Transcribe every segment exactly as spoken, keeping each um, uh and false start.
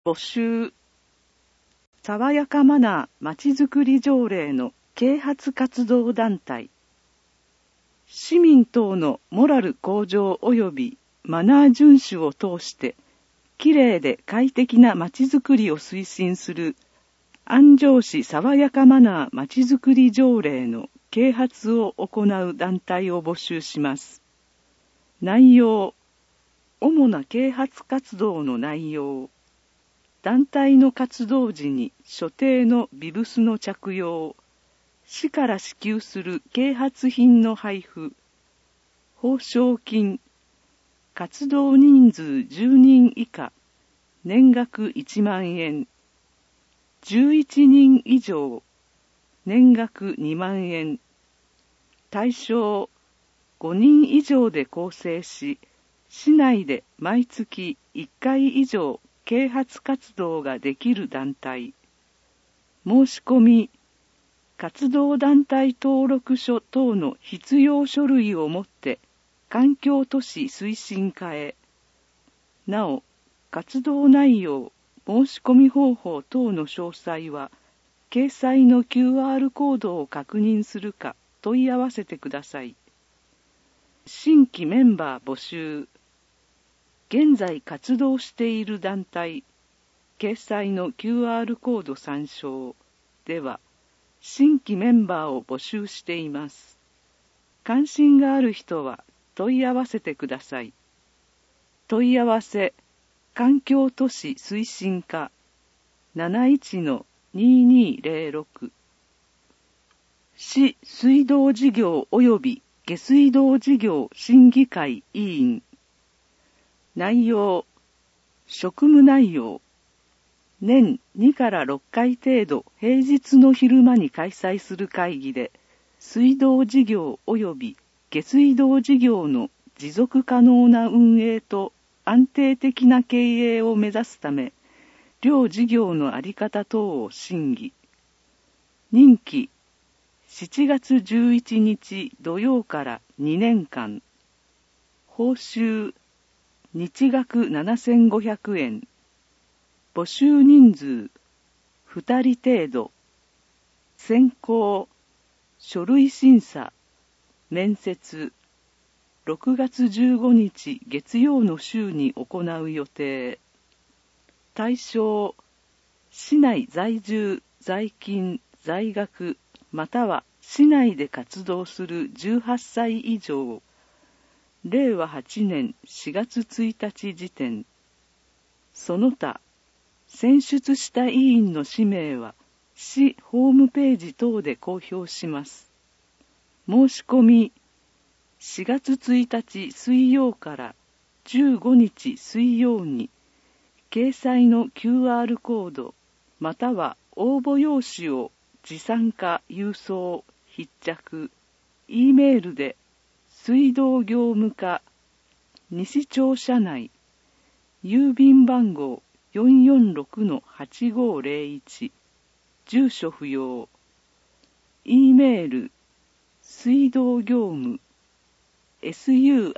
募集。爽やかマナーまちづくり条例の啓発活動団体。市民等のモラル向上及びマナー遵守を通して、きれいで快適なまちづくりを推進する安城市爽やかマナーまちづくり条例の啓発を行う団体を募集します。内容。主な啓発活動の内容。団体の活動時に所定のビブスの着用、市から支給する啓発品の配布、報奨金、活動人数じゅうにん以下、年額いちまんえん、じゅういちにん以上、年額にまんえん、対象ごにん以上で構成し、市内で毎月いっかい以上、啓発活動ができる団体。申し込み、活動団体登録書等の必要書類をもって、環境都市推進課へ。なお、活動内容、申し込み方法等の詳細は、掲載の キューアール コードを確認するか問い合わせてください。新規メンバー募集。現在活動している団体、掲載の キューアール コード参照では、新規メンバーを募集しています。関心がある人は問い合わせてください。問い合わせ、環境都市推進課 なないちのににーぜろろく 市水道事業及び下水道事業審議会委員。内容、職務内容、年にからろっかい程度平日の昼間に開催する会議で、水道事業及び下水道事業の持続可能な運営と安定的な経営を目指すため、両事業の在り方等を審議。任期、しちがつじゅういちにち土曜からにねんかん。報酬、日額ななせんごひゃくえん。募集人数、ふたり程度。選考、書類審査、面接、ろくがつじゅうごにち月曜の週に行う予定。対象、市内在住、在勤、在学、または市内で活動するじゅうはっさい以上。れいわはちねんしがつついたち時点。その他、選出した委員の氏名は、市ホームページ等で公表します。申し込み、しがつついたち水曜からじゅうごにち水曜に、掲載の キューアール コード、または応募用紙を持参か郵送、筆着、E メールで、水道業務課、西庁舎内、郵便番号 よんよんろくのはちごーぜろいち、住所不要、E メール、水道業務、suidogyoumu、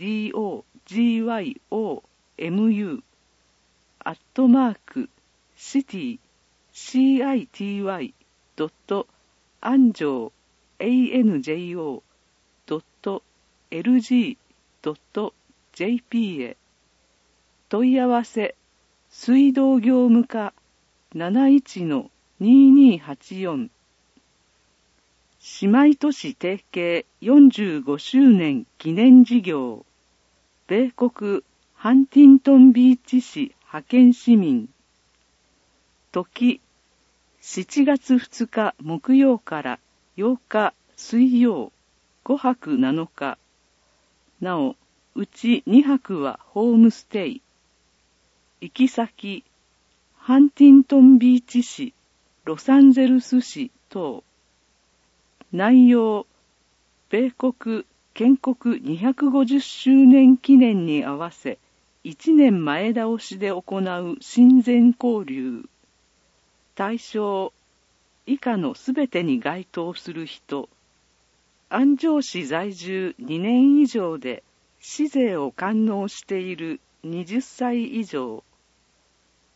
アットマーク、city、city、ドット、安城、anjo、ドット、lg.jp へ。問い合わせ、水道業務課 なないちのににーはちよん。姉妹都市提携よんじゅうごしゅうねん記念事業。米国ハンティントンビーチ市派遣市民。時、しちがつふつか木曜からようか水曜、ごはくなのか。なお、うちにはくはホームステイ。行き先、ハンティントンビーチ市、ロサンゼルス市等。内容、米国建国にひゃくごじゅっしゅうねん記念に合わせ、いちねんまえ倒しで行う親善交流。対象、以下のすべてに該当する人。安城市在住にねん以上で市税を堪能しているはたち以上。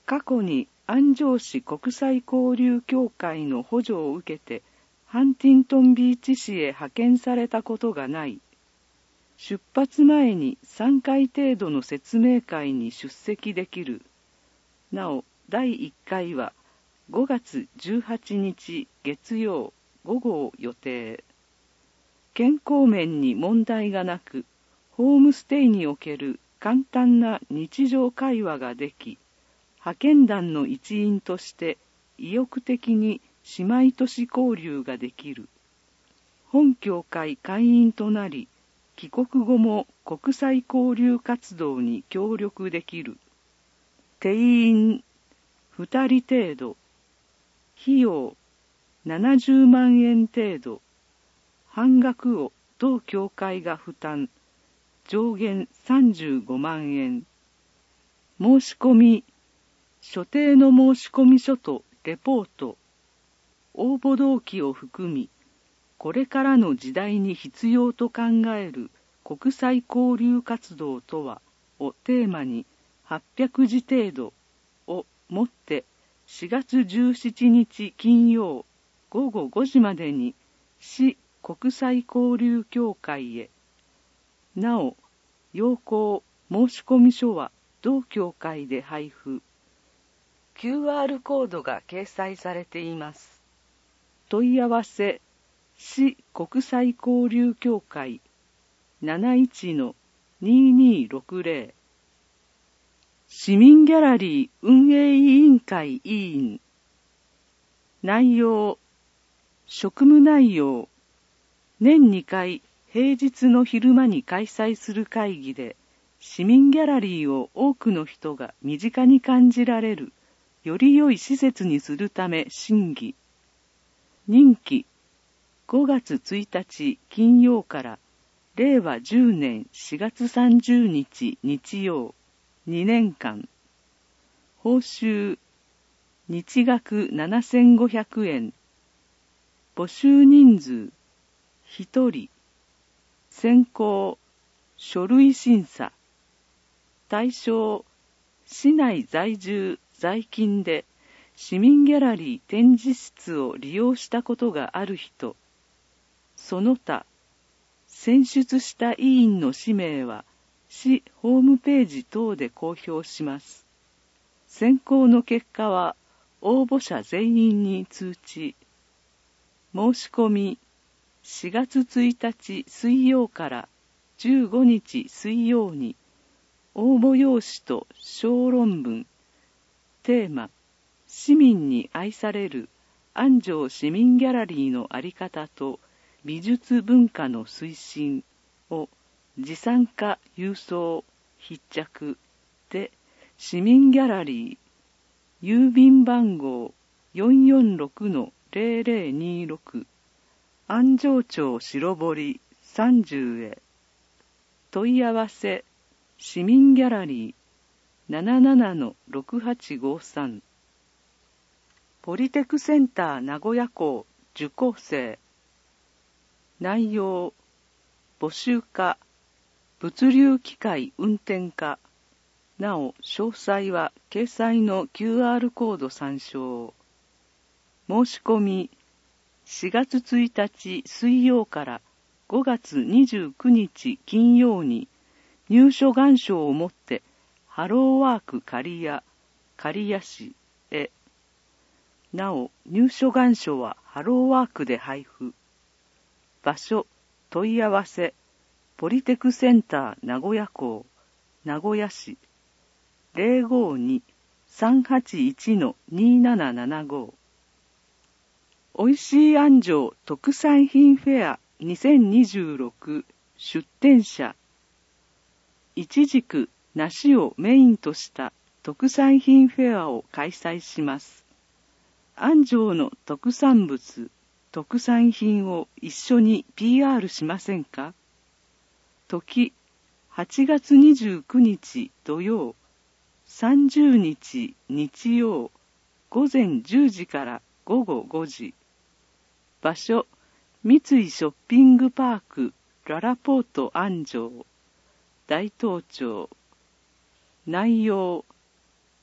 過去に安城市国際交流協会の補助を受けてハンティントンビーチ市へ派遣されたことがない。出発前にさんかい程度の説明会に出席できる。なお、だいいっかいはごがつじゅうはちにち月曜午後を予定。健康面に問題がなく、ホームステイにおける簡単な日常会話ができ、派遣団の一員として意欲的に姉妹都市交流ができる。本協会会員となり、帰国後も国際交流活動に協力できる。定員ふたり程度。費用ななじゅうまんえん程度。半額を同協会が負担。上限さんじゅうごまんえん。申し込み、所定の申し込み書とレポート、応募動機を含み、これからの時代に必要と考える国際交流活動とはをテーマにはっぴゃくじ程度をもってしがつじゅうしちにち金曜午後ごじまでに市国際交流協会へ。なお、要項申込書は同協会で配布。キューアール コードが掲載されています。問い合わせ、市国際交流協会 なないちのににろくぜろ 市民ギャラリー運営委員会委員。内容、職務内容、年にかい平日の昼間に開催する会議で市民ギャラリーを多くの人が身近に感じられるより良い施設にするため審議。任期ごがつついたち金曜かられいわじゅうねんしがつさんじゅうにち日曜にねんかん。報酬日額ななせんごひゃくえん。募集人数ひとり。選考書類審査。対象市内在住在勤で市民ギャラリー展示室を利用したことがある人。その他、選出した委員の氏名は市ホームページ等で公表します。選考の結果は応募者全員に通知。申し込みしがつついたち水曜からじゅうごにち水曜に応募用紙と小論文、テーマ、市民に愛される安城市民ギャラリーのあり方と美術文化の推進を持参か郵送、必着で市民ギャラリー、郵便番号 よんよんろくのぜろぜろにろく 安城町白堀さんじゅうへ。問い合わせ市民ギャラリー ななななのろくはちごさん。ポリテクセンター名古屋校受講生。内容、募集家、物流機械運転家。なお、詳細は掲載の キューアール コード参照。申し込み、しがつついたち水曜からごがつにじゅうくにち金曜に入所願書をもってハローワーク刈谷、刈谷市へ。なお、入所願書はハローワークで配布。場所、問い合わせ、ポリテクセンター名古屋校、名古屋市、ぜろごに さんはちいちのにななななご。おいしい安城特産品フェアにせんにじゅうろく出展者。いちじく梨をメインとした特産品フェアを開催します。安城の特産物、特産品を一緒に ピーアール しませんか？時、はちがつにじゅうくにち土曜、さんじゅうにち日曜、ごぜんじゅうじからごごごじ。場所、三井ショッピングパークララポート安城、大東町。内容、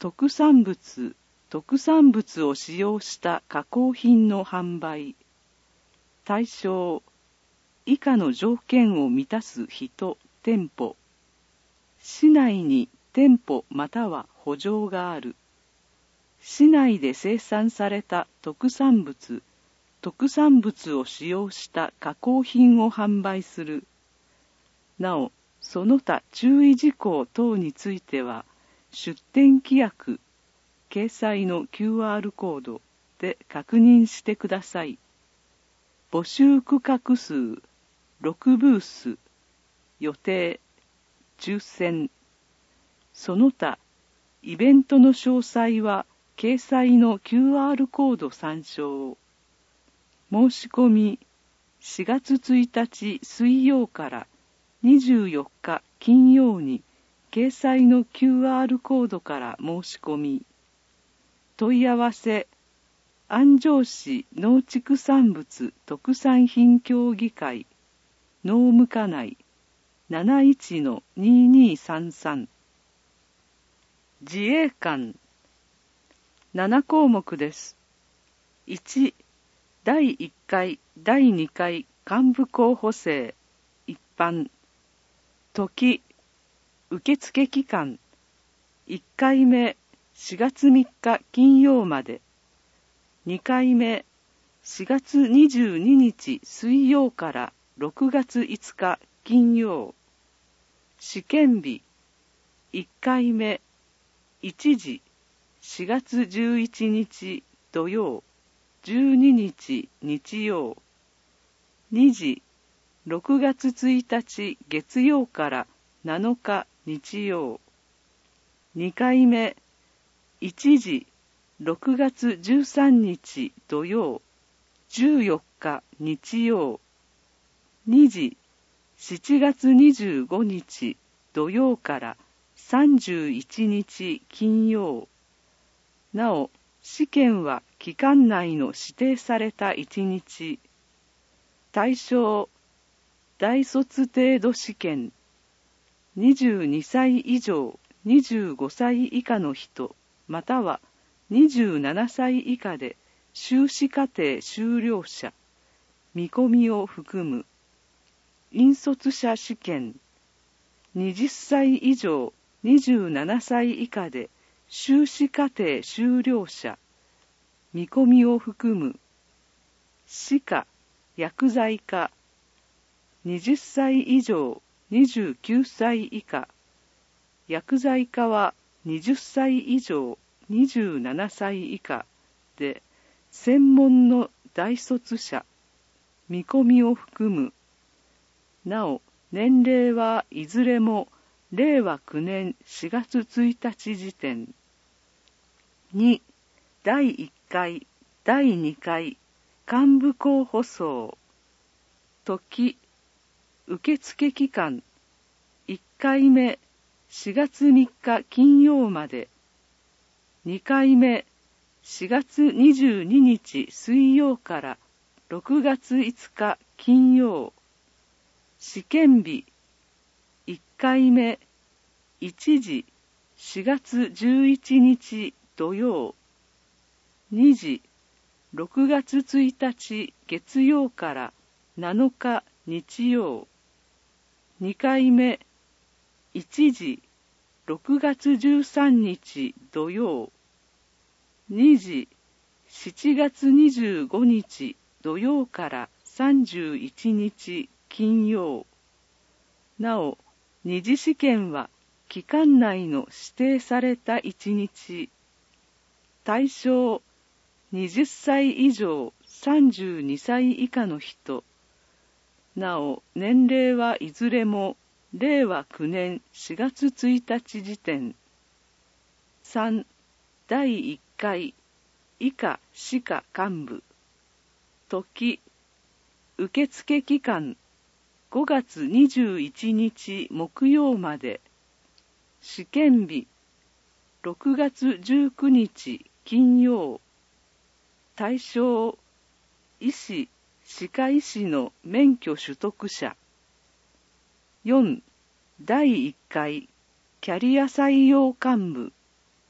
特産物、特産物を使用した加工品の販売。対象、以下の条件を満たす人、店舗。市内に店舗または補助がある。市内で生産された特産物、特産物を使用した加工品を販売する。なお、その他注意事項等については、出店規約、掲載の キューアール コードで確認してください。募集区画数、ろくブース、予定、抽選。その他、イベントの詳細は、掲載の キューアール コード参照。申し込み、しがつついたち水曜からにじゅうよっか金曜に、掲載の キューアール コードから申し込み。問い合わせ、安城市農畜産物特産品協議会、農務課内 なないちのににさんさん。自衛官なな項目です。いち、だいいっかい、だいにかい幹部候補生、一般。時、受付期間、いっかいめしがつみっか金曜まで、にかいめしがつにじゅうににち水曜からろくがついつか金曜。試験日、いっかいめいちじしがつじゅういちにち土曜、じゅうににち日曜。にじろくがつついたち月曜からなのか日曜。にかいめいちじろくがつじゅうさんにち土曜、じゅうよっか日曜。にじしちがつにじゅうごにち土曜からさんじゅういちにち金曜。なお、試験は期間内の指定されたいちにち。対象、大卒程度試験。にじゅうにさい以上、にじゅうごさい以下の人、またはにじゅうななさい以下で修士課程修了者、見込みを含む。引率者試験。はたち以上、にじゅうななさい以下で修士課程修了者、見込みを含む。歯科、薬剤科。はたち以上、にじゅうきゅうさい以下。薬剤科ははたち以上、にじゅうななさい以下で、専門の大卒者、見込みを含む。なお、年齢はいずれもれいわきゅうねんしがつついたち時点。に、だいいっかい、だいにかい幹部候補層。時、受付期間、いっかいめしがつみっか金曜まで、にかいめしがつにじゅうににち水曜からろくがついつか金曜。試験日、いっかいめいちじしがつじゅういちにち土曜、にじろくがつついたち月曜からなのか日曜。にかいめいちじろくがつじゅうさんにち土曜、にじしちがつにじゅうごにち土曜からさんじゅういちにち金曜。なお、二次試験は期間内の指定されたいちにち。対象、はたち以上、さんじゅうにさい以下の人。なお、年齢はいずれもれいわきゅうねんしがつついたち時点。さん、だいいっかい以下歯科幹部。時、受付期間、ごがつにじゅういちにち木曜まで。試験日、ろくがつじゅうくにち金曜。対象、医師、歯科医師の免許取得者。よん、だいいっかいキャリア採用幹部。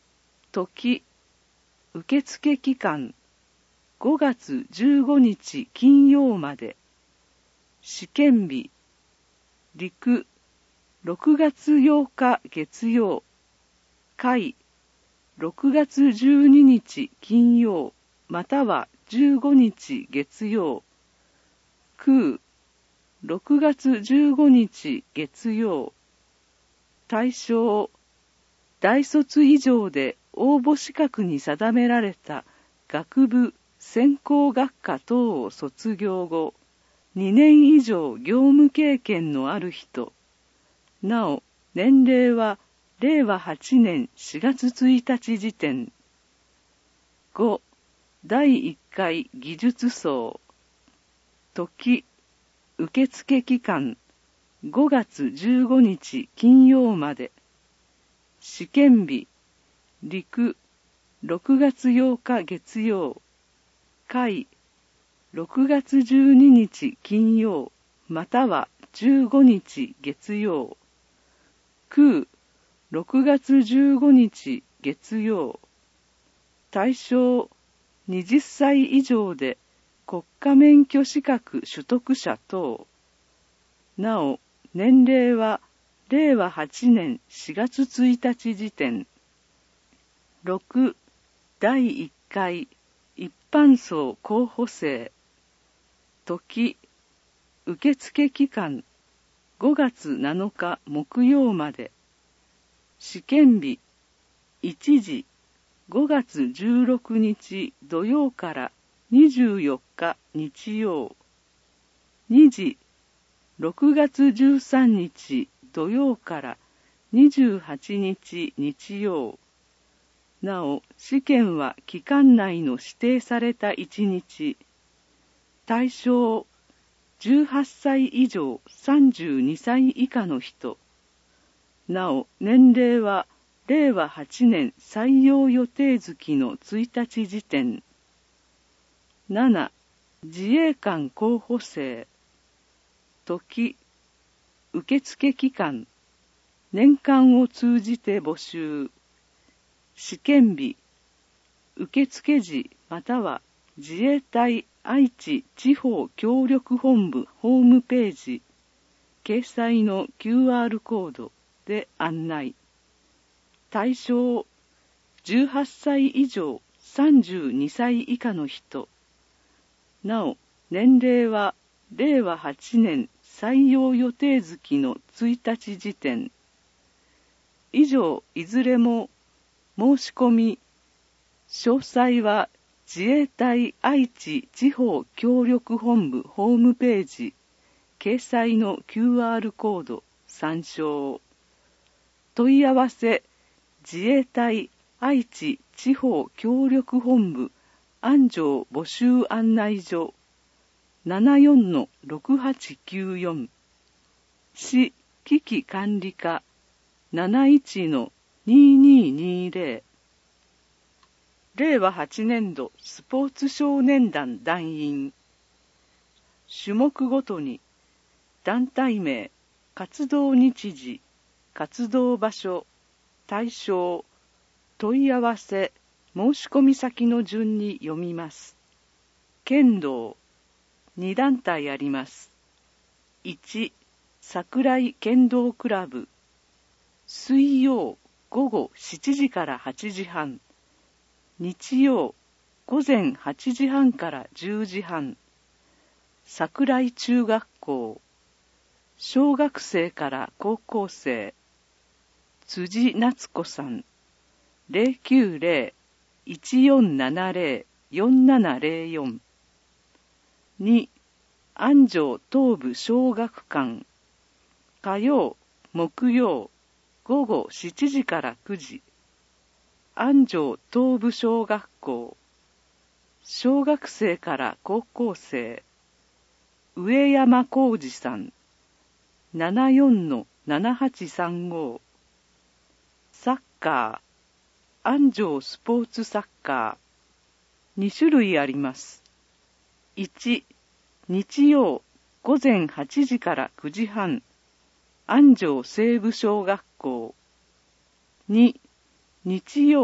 時、受付期間、ごがつじゅうごにち金曜まで。試験日、陸、ろくがつようか月曜。海、ろくがつじゅうににち金曜、またはじゅうごにち月曜。空、ろくがつじゅうごにち月曜。対象、大卒以上で応募資格に定められた学部、専攻学科等を卒業後、にねん以上業務経験のある人。なお、年齢はれいわはちねんしがつついたち時点。ご. だいいっかい技術層。時、受付期間、ごがつじゅうごにち金曜まで。試験日、陸、ろくがつようか月曜。海、ろくがつじゅうににち金曜、またはじゅうごにち月曜。空、ろくがつじゅうごにち月曜。対象、はたち以上で国家免許資格取得者等。なお、年齢はれいわはちねんしがつついたち時点。ろく. だいいっかい一般層候補生。時、受付期間、ごがつなのか木曜まで。試験日、いちじ、ごがつじゅうろくにち土曜からにじゅうよっか日曜。にじ、ろくがつじゅうさんにち土曜からにじゅうはちにち日曜。なお、試験は期間内の指定されたいちにち。対象、じゅうはっさい以上さんじゅうにさい以下の人。なお、年齢はれいわはちねん採用予定月のついたち時点。なな. 自衛官候補生。時、受付期間、年間を通じて募集。試験日、受付時または自衛隊愛知地方協力本部ホームページ、掲載の キューアール コードで案内。対象、じゅうはっさい以上さんじゅうにさい以下の人。なお、年齢はれいわはちねん採用予定月のついたち時点。以上いずれも申し込み、詳細は自衛隊愛知地方協力本部ホームページ、掲載の キューアール コード参照。問い合わせ、自衛隊愛知地方協力本部安城募集案内所 ななよんのろくはちきゅうよん。市危機管理課 なないちのにににぜろ。れいわはちねんどスポーツ少年団団員。種目ごとに団体名、活動日時、活動場所、対象、問い合わせ、申し込み先の順に読みます。剣道、に団体あります。いち、桜井剣道クラブ。水曜ごごしちじからはちじはん。日曜ごぜんはちじはんからじゅうじはん。桜井中学校。小学生から高校生。辻夏子さん。ゼロきゅうゼロ いちよんななゼロ よんななゼロよん。に. 安城東部小学館。火曜、木曜、ごごしちじからくじ。安城東部小学校。小学生から高校生。上山浩二さん。ななよんのななはちさんご。サッカー。安城スポーツサッカー。に種類あります。いち、日曜ごぜんはちじからくじはん。安城西部小学校。に、日曜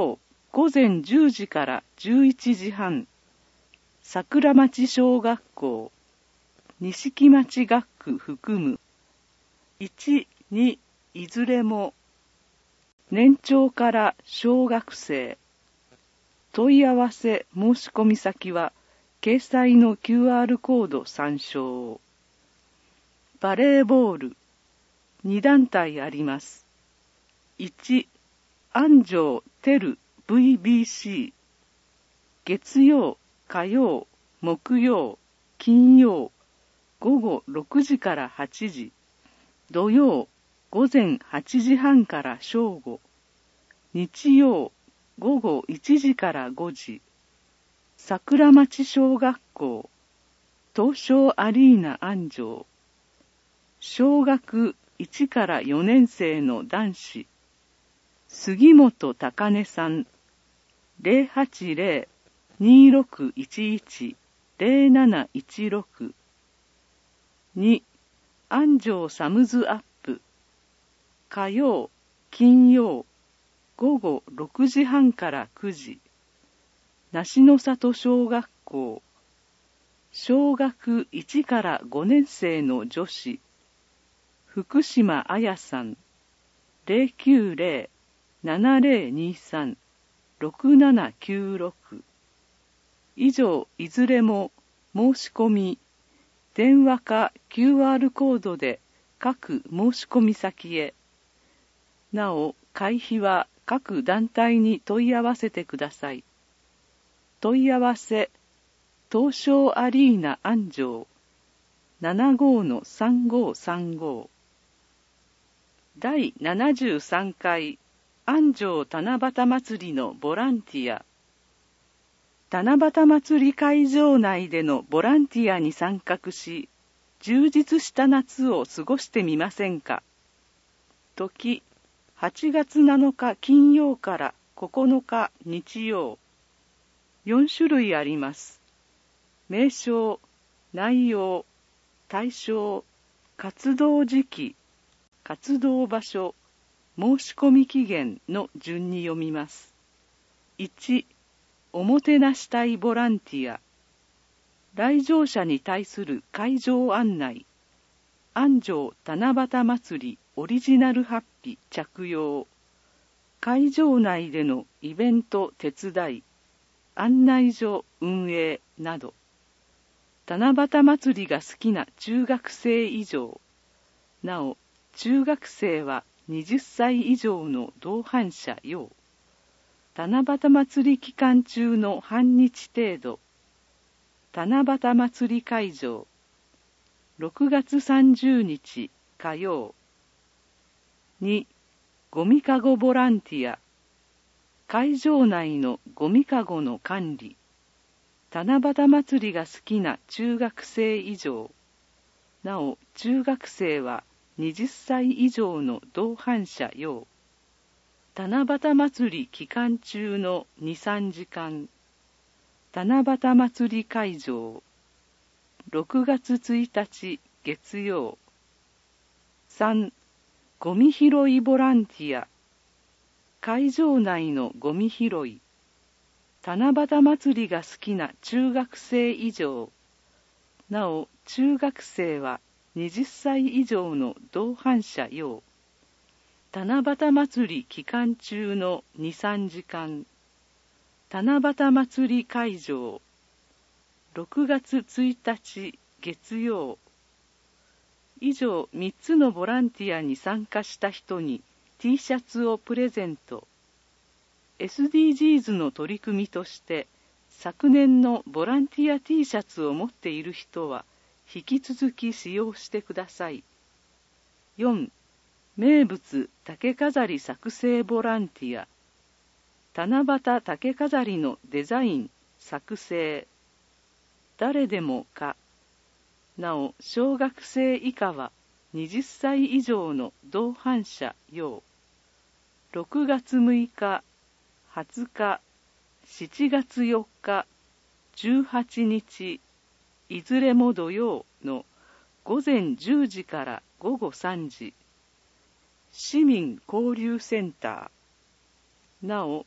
午前じゅうじからじゅういちじはん、桜町小学校、錦町学区含む。いち、に、いずれも。年長から小学生。問い合わせ申し込み先は、掲載の キューアール コード参照。バレーボール、に団体あります。いち、安城テル ブイビーシー。月曜、火曜、木曜、金曜、午後ろくじからはちじ。土曜、午前はちじはんから正午。日曜、午後いちじからごじ。桜町小学校、東証アリーナ安城。小学いちからよねん生の男子、杉本高音さん、ゼロはちゼロ にろくいちいち ゼロなないちろく。に、安城サムズアップ。火曜、金曜、午後ろくじはんからくじ。梨の里小学校。小学いちからごねん生の女子。福島彩さん。ゼロきゅうゼロ ななゼロにさん ろくななきゅうろく。以上、いずれも申し込み、電話か キューアール コードで各申し込み先へ。なお、会費は各団体に問い合わせてください。問い合わせ、東証アリーナ安城 ななごのさんごさんご。だいななじゅうさんかい安城七夕祭りのボランティア。七夕祭り会場内でのボランティアに参画し、充実した夏を過ごしてみませんか。時、はちがつなのか金曜からここのか日曜。よん種類あります。名称、内容、対象、活動時期、活動場所、申し込み期限の順に読みます。いち、おもてなし隊ボランティア。来場者に対する会場案内。安城七夕祭りオリジナルハッピ着用。会場内でのイベント手伝い、案内所運営など。七夕祭りが好きな中学生以上。なお、中学生ははたち以上の同伴者用。七夕祭り期間中の半日程度。七夕祭り会場。ろくがつさんじゅうにち火曜。に、ゴミかごボランティア。会場内のゴミかごの管理。七夕祭りが好きな中学生以上。なお、中学生ははたち以上の同伴者用。七夕祭り期間中のに、さんじかん。七夕祭り会場。ろくがつついたち月曜。さん、ゴミ拾いボランティア。会場内のゴミ拾い。七夕祭りが好きな中学生以上。なお、中学生ははたち以上の同伴者用。七夕祭り期間中のに、さんじかん。七夕祭り会場。ろくがつついたち月曜。以上みっつのボランティアに参加した人に T シャツをプレゼント。エスディージーズ の取り組みとして昨年のボランティア T シャツを持っている人は引き続き使用してください。よん、名物竹飾り作成ボランティア。七夕竹飾りのデザイン、作成。誰でもか。なお、小学生以下ははたち以上の同伴者用。ろくがつむいか、はつか、しちがつよっか、じゅうはちにち、いずれも土曜のごぜんじゅうじからごごさんじ。市民交流センター。なお、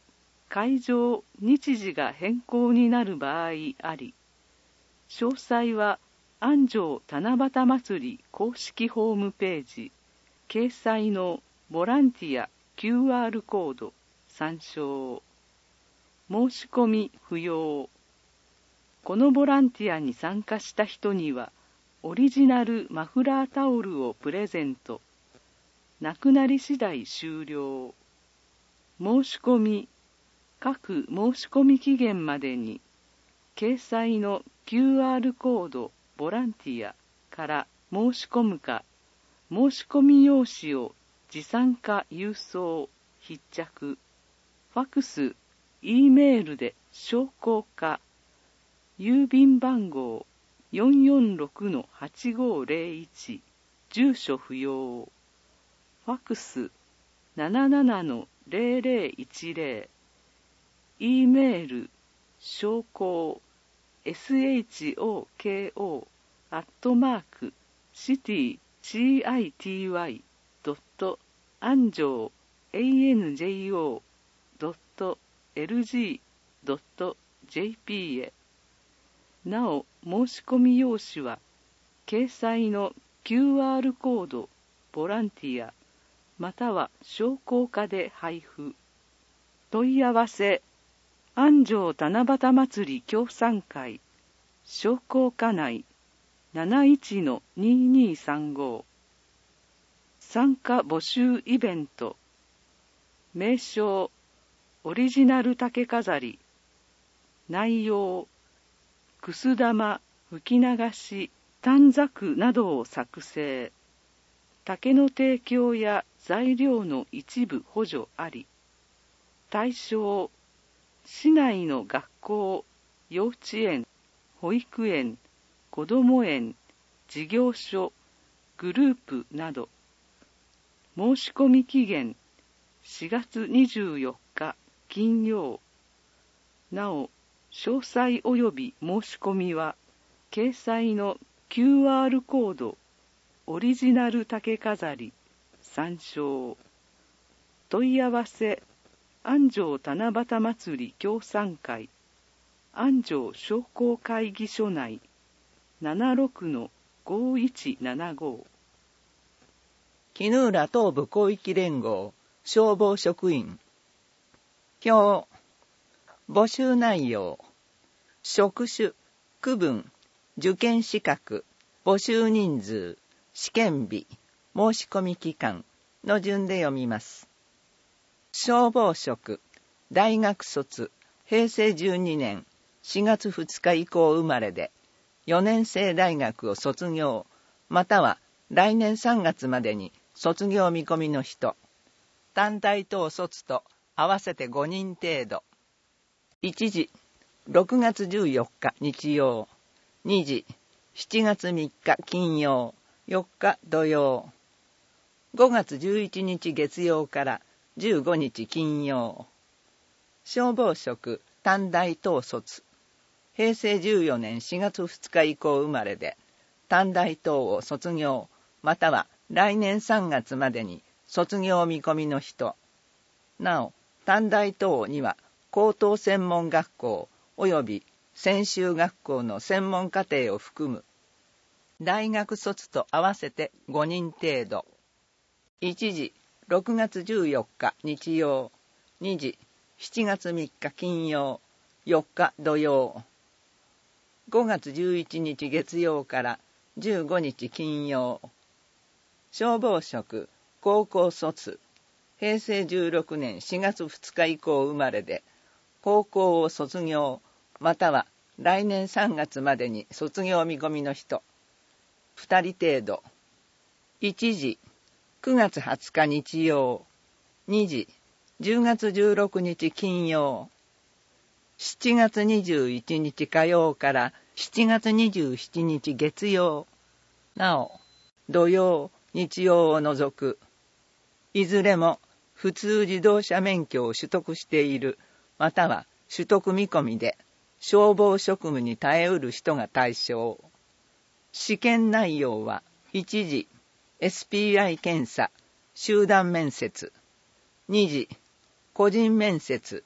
会場日時が変更になる場合あり、詳細は安城七夕祭り公式ホームページ掲載のボランティア キューアール コード参照。申し込み不要。このボランティアに参加した人にはオリジナルマフラータオルをプレゼント。なくなり次第終了。申し込み、各申し込み期限までに、掲載の キューアール コードボランティアから申し込むか、申し込み用紙を持参か郵送、必着、ファクス、E メールで証拠か、郵便番号 よんよんろくのはちごーぜろいち、住所不要、ファクス ななななのぜろぜろいちぜろ、E メール、証拠、ショコ、アットマーク、シティ、シティ、ドット、アンジョー、アンジョー、ドット、エルジー、ドット、ジェーピー へ。なお、申し込み用紙は、掲載の キューアール コード、ボランティア、または商工課で配布。問い合わせ、安城七夕祭り協賛会、商工課内 なないちのににさんご。参加募集イベント。名称、オリジナル竹飾り。内容、くす玉、吹き流し、短冊などを作成。竹の提供や材料の一部補助あり。対象、市内の学校、幼稚園、保育園、こども園、事業所、グループなど。申し込み期限、しがつにじゅうよっか金曜。なお、詳細及び申し込みは、掲載の キューアール コード、オリジナル竹飾り、参照。問い合わせ、安城七夕祭り協賛会、安城商工会議所内、ななろくのごいちななご。 絹浦東部広域連合消防職員。表、募集内容、職種、区分、受験資格、募集人数、試験日、申し込み期間の順で読みます。消防職、大学卒、へいせいじゅうにねんしがつふつか以降生まれで、よねんせい大学を卒業、または来年さんがつまでに卒業見込みの人。単体等卒と合わせてごにん程度。いちじ、ろくがつじゅうよっか日曜。にじ、しちがつみっか金曜。よっか土曜。ごがつじゅういちにち月曜からじゅうごにち金曜。消防職短大等卒。へいせいじゅうよねんしがつふつか以降生まれで、短大等を卒業、または来年さんがつまでに卒業見込みの人。なお、短大等には高等専門学校及び専修学校の専門課程を含む。大学卒と合わせてごにん程度。いちじ、ろくがつじゅうよっか日曜。にじ、しちがつみっか金曜。よっか土曜。ごがつじゅういちにち月曜からじゅうごにち金曜。消防職高校卒。へいせいじゅうろくねんしがつふつか以降生まれで、高校を卒業、または来年さんがつまでに卒業見込みの人。ふたり程度。いちじ、くがつはつか日曜。にじ、じゅうがつじゅうろくにち金曜。しちがつにじゅういちにち火曜からしちがつにじゅうしちにち月曜。なお、土曜、日曜を除く。いずれも普通自動車免許を取得している、または取得見込みで、消防職務に耐えうる人が対象。試験内容は、いちじ、エスピーアイ 検査、集団面接。にじ、個人面接、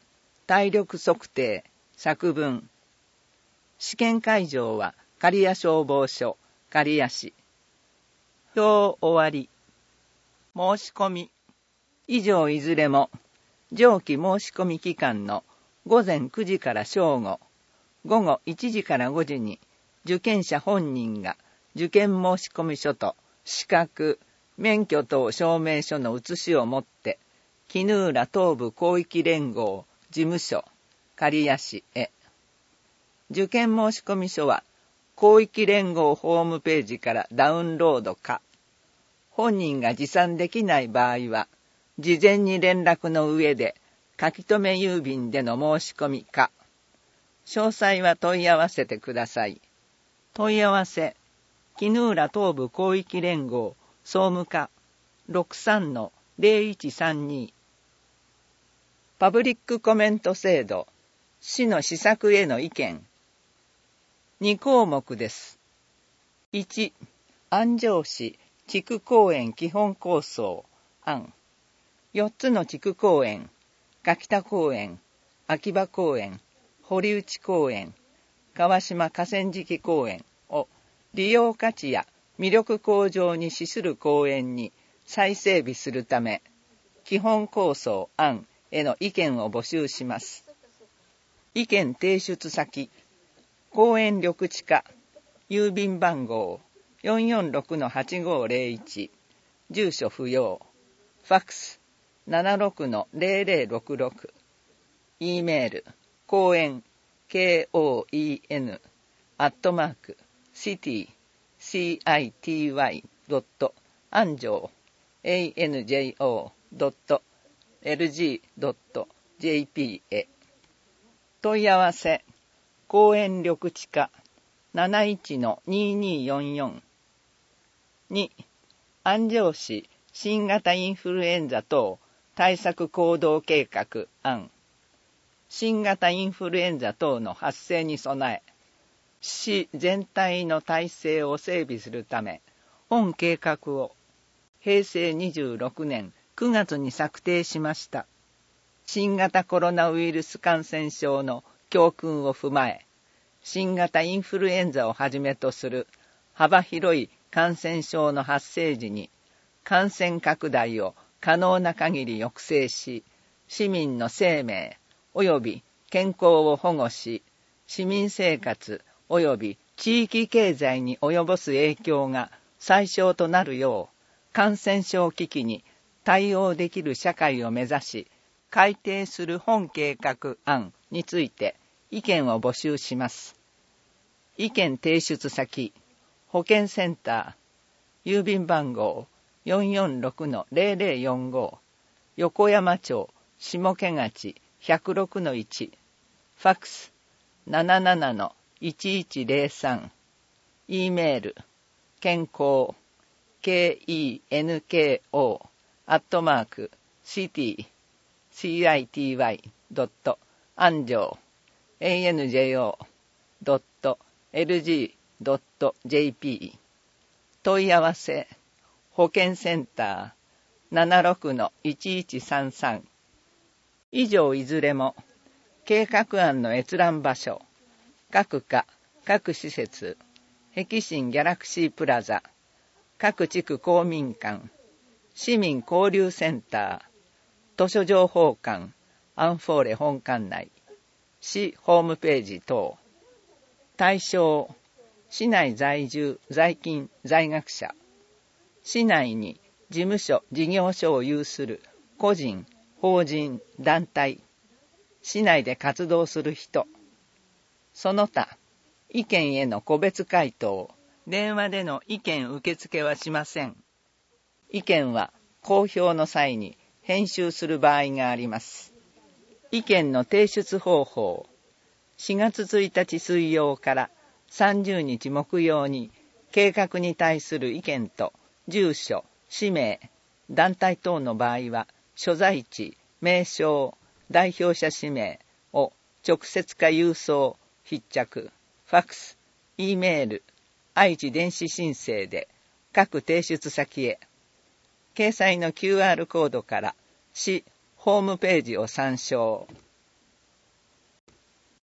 体力測定、作文。試験会場は刈谷消防署、刈谷市。表終わり。申し込み。以上いずれも、上記申し込み期間の午前くじから正午、午後いちじからごじに、受験者本人が受験申し込み書と資格、免許等証明書の写しを持って、衣浦東部広域連合事務所、刈谷市へ。受験申し込み書は、広域連合ホームページからダウンロードか、本人が持参できない場合は、事前に連絡の上で、書留郵便での申し込みか、詳細は問い合わせてください。問い合わせ、衣浦東部広域連合総務課 ろくさんのゼロいちさんに。パブリックコメント制度、市の施策への意見。に項目です。いち、安城市地区公園基本構想案。よっつの地区公園、柿田公園、秋葉公園、堀内公園、川島河川敷公園を利用価値や魅力向上に資する公園に再整備するため、基本構想案への意見を募集します。意見提出先、公園緑地課、郵便番号 よんよんろくのはちごーぜろいち、住所不要、ファックス ななろくのゼロゼロろくろく、E メール、公園、ケーオーイーエヌ、アットマーク、シティ、シーアイティーワイ、ドット、アンジョー、エーエヌジェイオー、ドット、エルジー、ドット、ジェーピー へ。問い合わせ、公園緑地課 なないちのにーにーよんよん。に、安城市新型インフルエンザ等対策行動計画案。新型インフルエンザ等の発生に備え、市全体の体制を整備するため、本計画をへいせいにじゅうろくねんくがつに策定しました。新型コロナウイルス感染症の教訓を踏まえ、新型インフルエンザをはじめとする幅広い感染症の発生時に、感染拡大を可能な限り抑制し、市民の生命及び健康を保護し、市民生活及び地域経済に及ぼす影響が最小となるよう、感染症危機に対応できる社会を目指し、改定する本計画案について意見を募集します。意見提出先、保健センター、郵便番号 よんよんろくのゼロゼロよんご、横山町下毛町ひゃくろくのいち、ファックス ななななのいちいちゼロさん、E メール、健康、ケーイーエヌケーオー、アットマーク、シティ、シーアイティーワイ、ドット、アンジョー、エーエヌジェイオー、ドット、エルジー、ドット、ジェーピー。問い合わせ、保健センター、ななろくのいちいちさんさん。以上いずれも、計画案の閲覧場所、各課、各施設、碧新ギャラクシープラザ、各地区公民館、市民交流センター、図書情報館、アンフォーレ本館内、市ホームページ等。対象、市内在住、在勤、在学者。市内に事務所、事業所を有する個人、法人、団体。市内で活動する人。その他、意見への個別回答、電話での意見受付はしません。意見は公表の際に編集する場合があります。意見の提出方法、しがつついたち水曜からさんじゅうにち木曜に計画に対する意見と住所、氏名、団体等の場合は所在地、名称、代表者氏名を直接か郵送、筆着、ファックス、E メール、愛知電子申請で各提出先へ。掲載の キューアール コードから市ホームページを参照。